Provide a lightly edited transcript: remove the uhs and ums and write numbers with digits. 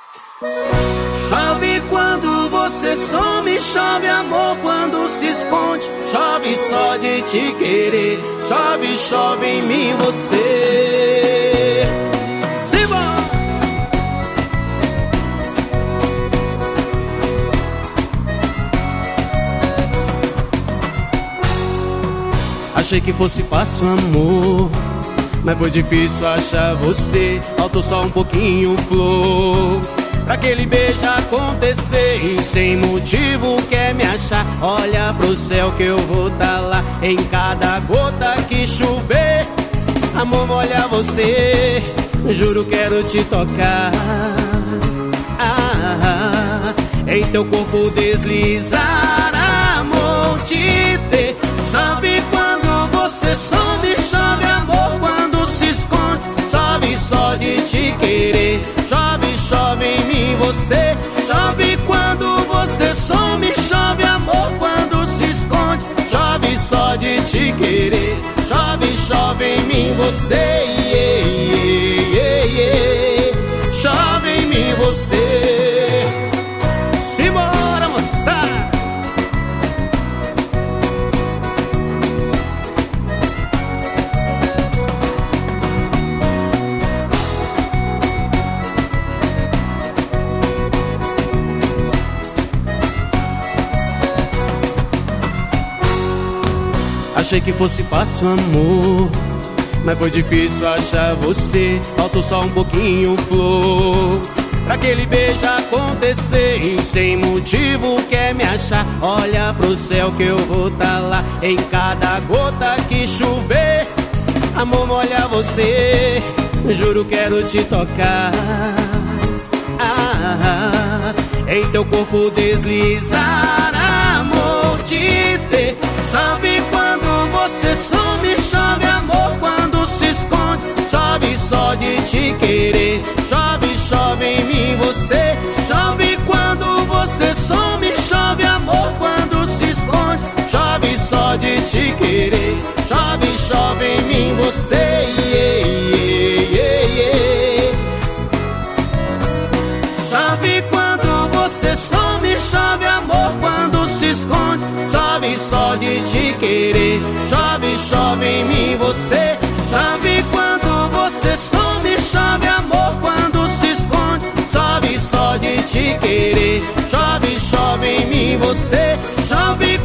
Chove quando você some, chove amor quando se esconde. Chove só de te querer, chove, chove em mim você. Simbora! Achei que fosse fácil, amor, mas foi difícil achar você. Faltou só um pouquinho, flor, pra aquele beijo acontecer. E sem motivo quer me achar. Olha pro céu que eu vou tá lá em cada gota que chover. Amor, molha você, juro quero te tocar. Em teu corpo deslizar, amor, te ter. Chove quando você some, chove amor quando se esconde. Chove só de te querer, chove, chove em mim você. Chove quando você some, chove amor quando se esconde. Chove só de te querer, chove, chove em mim você. Chove em mim você. Simbora, moçada! Achei que fosse fácil, amor, mas foi difícil achar você. Faltou só um pouquinho, flor, pra aquele beijo acontecer. E sem motivo quer me achar. Olha pro céu que eu vou tá lá em cada gota que chover. Amor, molha você, juro quero te tocar. Em teu corpo deslizar, amor, te ter. Chove quando você some, chove amor quando se esconde. Chove só de te querer, chove, chove em mim você. Chove quando você some, chove amor quando se esconde. Chove só de te querer, chove, chove em mim você. Chove quando você some, chove amor quando se esconde. Chove só de te querer, chove, chove em mim você. Chove quando você some, chove amor quando se esconde. Chove só de te querer, chove, chove em mim você. Chove